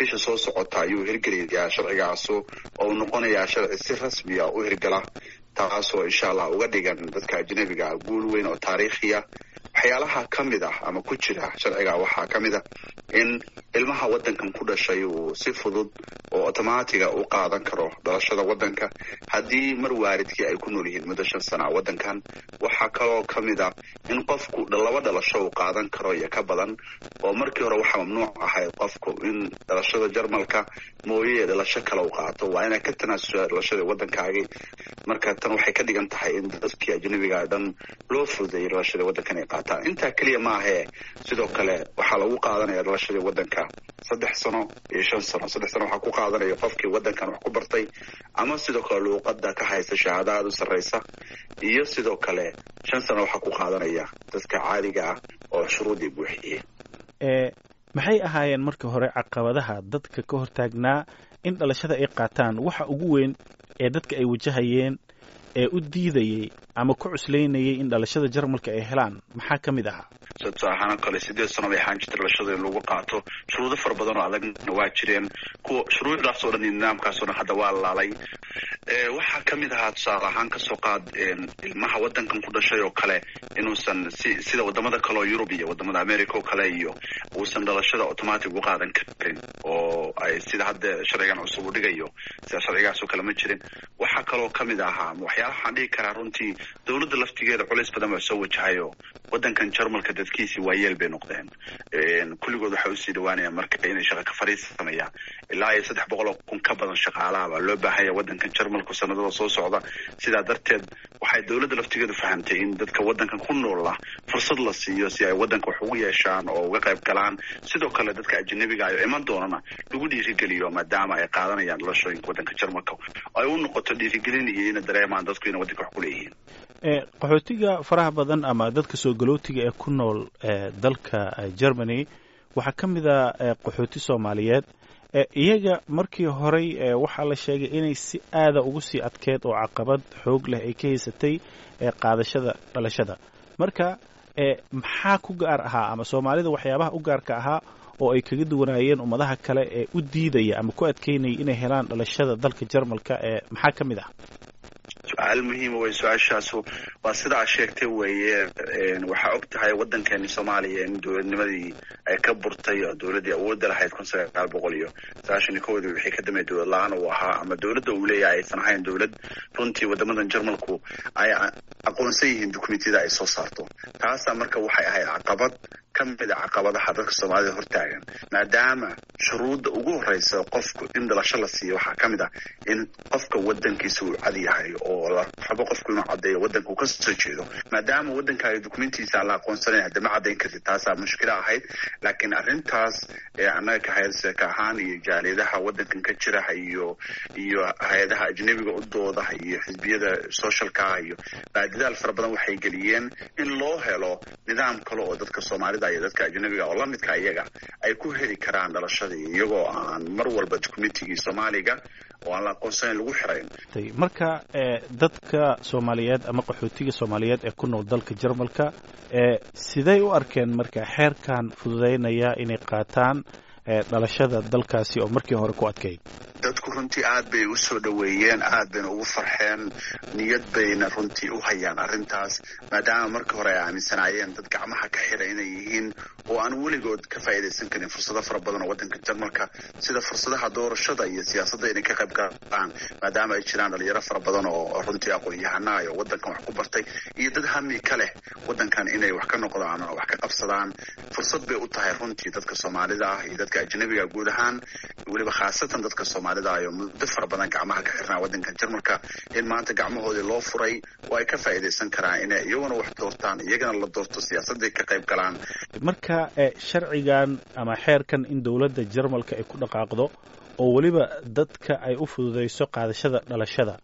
bisha soo socota ayuu hirgeliyaa sharcigaas oo noqonaya sharci si rasmi ah u hirgala taasoo insha Allah uga dhigan dadka ajnabiga guul weyn oo taariikhiya waxyaalaha kamid ah ama ku jira sharciga waxa kamid ah in ilmaha wadankan ku dhashay uu si fudud oo automatic u qaadan karo dhalashada wadanka hadii mar waalidkii ay ku nool yihiin muddo 5 sano wadankan waxa kale oo kamid ah in qofku laba dhalasho uu qaadan karo iyo ka badan oo markii hore waxa mamnuuc ahay qofku in dhalashada Jarmalka mooyee dhalasho kale uu qaato waa inay ka tanaasulaa dhalashada wadankaaga marka tan waxay ka dhigan tahay in dadkii ajnabiga dhan loo fududeeyo dhalashada wadankan ay qaataan inta kaliya ma aha sidoo kale waxa lagu qaadanayaa dhalashada wadanka 3 sano iyo 5 sano 3 sano waxa ku qaadanaya qofkii wadankan wax ku bartay ama sidoo kale luqadda ka haysta shahaadada sareysa iyo sidoo kale 5 sano waxa ku qaadanaya dadka caadiga ah oo shuruudii buuxiyay maxay ahaayeen markii hore caqabadaha dadka ka hortaagnaa in dhalashada ay qaataan waxa ugu weyn ee dadka ay wajahayeen ee u diidayay ama ku cusleynayay in dhalashada Jarmalka ay helaan maxaa kamid ah sababta kale 8 sano ay ahaan jirtay dhalashada in lagu qaato shuruudo far badan oo adag waa jireen kuwa shuruudaas oo dhan nidaamkaas oo hadda waa laalay waxa kamid ah tusaale ahaan ka soo qaad ilmaha wadankan ku dhashay oo kale inuusan sida wadamada kale oo Yurub iyo wadamada America oo kale iyo uusan dhalashada automatic u qaadan karin oo ay sida hadda sharcigan cusub u dhigayo sida sharcigaas oo kale ma jirin waxa kale oo kamid ah waxyaalaha aan dhigi karaa runtii dawladda laftigeeda culays badan oo soo wajahayo wadankan Jarmalka dadkiisi waa yeelbay noqdeen kulligood waxa uu sii dhawaanayaan marka inay shaqo ka fariisanayaan ilaa 300,000 ka badan shaqaalaha loo baahan yahay wadankan Jarmalka sanadada soo socda sida darteed waxay dawladda laftigeedu fahamtay in dadka wadankan ku nool fursad la siiyo si ay wadanka wax ugu yeeshaan oo uga qayb galaan sidoo kale dadka ajnabiga ah iman doonana lagu dhiirigeliyo maadaama ay qaadanayaan dhalashooyinka wadanka Jarmalka ay u noqoto dhiirigelin iyo in dareemaan dadku in wadanka wax ku leeyihiin qaxootiga faraha badan ama dadka soo galootiga ee ku nool dalka Germany waxa kamid ah qaxooti Soomaaliyeed iyaga markii hore waxa la sheegay inay si aad ugu sii adkeed oo caqabad xoog leh ay ka haysatay qaadashada dhalashada marka maxaa ku gaar ahaa ama Soomaalida waxyaabaha u gaarka ahaa oo ay kaga duwanaayeen ummadaha kale ee u diidaya ama ku adkeynay inay helaan dhalashada dalka Jarmalka maxaa kamid ah su'aal muhiim ah su'aashaas waa sida sheegtay weeye waxa ogtahay wadankeena Soomaaliya in dowladnimadii ay ka burtay oo dowladii awood lahayd 1990 wixii ka dambeeyay dowlad la'aan oo ahaa ama dowladda uu leeyahay aysan ahayn dowlad runtii wadamadan Jarmalku ay aqoonsan yihiin dukumentiyada ay soo saarto taas marka waxay ahayd caqabad kamid ah caqabadaha dadka Soomaalida hortaagan maadaama shuruudda ugu horeysa qofku in dhalasho la siiyo waxa kamid ah in qofka wadankiisa uu cad yahay oo la rabo qofku inuu cadeeyo wadanka uu ka soo jeedo maadaama wadankaaga dukumentiyada la aqoonsanayo hadda ma cadeyn kartid taas mushkilad ahayd laakiin arrintaas anaga ka hay'adda ka ahaan iyo jaaliyadaha wadankan ka jira iyo hay'adaha ajnabiga u dooda iyo xisbiyada socialka iyo baadidal far badan waxay galiyeen in loo helo nidaam kale oo dadka Soomaalida iyo dadka ajnabiga oo la midka iyaga ay ku heli karaan dhalashada iyagoo aan mar walba dukumentigi Soomaaliga oo aan la aqoonsan lagu xirayn marka dadka Soomaaliyeed ama qaxootiga Soomaaliyeed ee ku nool dalka Jarmalka siday u arkeen marka xeerkan fududeynaya inay qaataan dhalashada dalkaasi oo markii hore ku adkeyd dadku runtii aad bay u soo dhaweeyeen aad bayna ugu farxeen niyad bayna runtii u hayaan arrintaas maadaama markii hore ay aaminsanaayeen dad gacmaha ka xiray inay yihiin oo aan weligood ka faa'iideysan karin fursado fara badan oo wadanka Jarmalka sida fursadaha doorashada iyo siyaasadda inay ka qayb qaataan maadaama ay jiraan dhalinyaro fara badan oo runtii aqoon-yahanaa iyo wadankan wax ku bartay iyo dad hami kale wadankan inay wax ka noqdaan oo wax ka qabsadaan fursad bay u tahay runtii dadka Soomaalida ah iyo dadka ajnabiga guud ahaan waliba khaasatan dadka Soomaalida ah oo muddo fara badan gacmaha ka xirnaa wadankan Jarmalka in maanta gacmahoodii loo furay oo ay ka faa'iideysan karaan inay iyaguna wax doortaan iyagana la doorto siyaasadda ka qayb galaan marka sharcigan ama xeerkan in dawladda Jarmalka ay ku dhaqaaqdo oo waliba dadka ay u fududeyso qaadashada dhalashada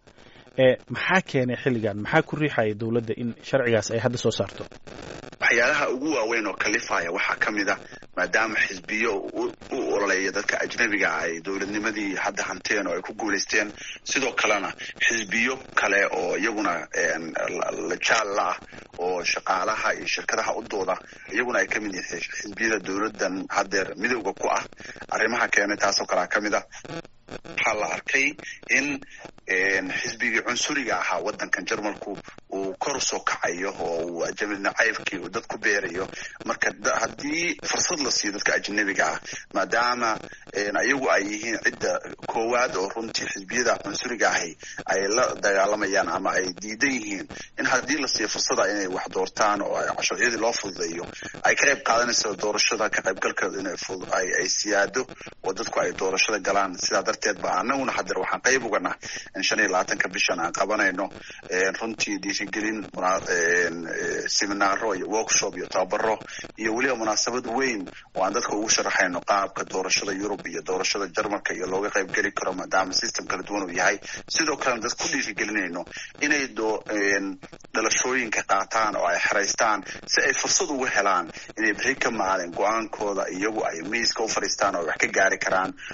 maxaa keenay xilligan maxaa ku riixay dawladda in sharcigaas ay hadda soo saarto waxyaalaha ugu waaweyn oo kalifaya waxa kamid ah maadaama xisbiyo u ololeeya dadka ajnabiga ay dowladnimadii hadda hanteen oo ay ku guuleysteen sidoo kalena xisbiyo kale oo iyaguna la jaal ah oo shaqaalaha iyo shirkadaha u dooda iyaguna ay ka mid yihiin xisbiyada dowladdan haddeer midowga ku ah arrimaha keenay taasoo kalea ka mid ah waxaa la arkay in xisbigii cunsuriga ahaa waddankan jarmalku uu kor usoo kacayo oo uu ajnabi nacaybkii uu dad ku beerayo marka haddii fursad la siiyo dadka ajnabiga ah maadaama iyagu ay yihiin cidda koowaad oo runtii xisbiyada cunsuriga ahi ay la dagaalamayaan ama ay diidan yihiin in haddii la siiyo fursada inay wax doortaan oo sharciyadii loo fududeeyo ay ka qayb qaadanayso doorashada ka qaybgalkeedu ay siyaado oo dadku ay doorashada galaan sidaa darteed ba anaguna haddeer waxaan qayb uganah in 25 bishan aan qabanayno runtii dhiirigelin seminaaro iyo workshop iyo tababaro iyo weliba munaasabad weyn oo aan dadka ugu sharaxayno qaabka doorashada Yurub iyo doorashada Jarmalka iyo looga qayb geli karo maadaama system kala duwan uu yahay sidoo kale dadku dhiirigelinayno inay dhalashooyinka qaataan oo ay xareystaan si ay fursad ugu helaan inay bari ka maalin go'aankooda iyagu ay miiska u fariistaan oo wax ka gaari karaan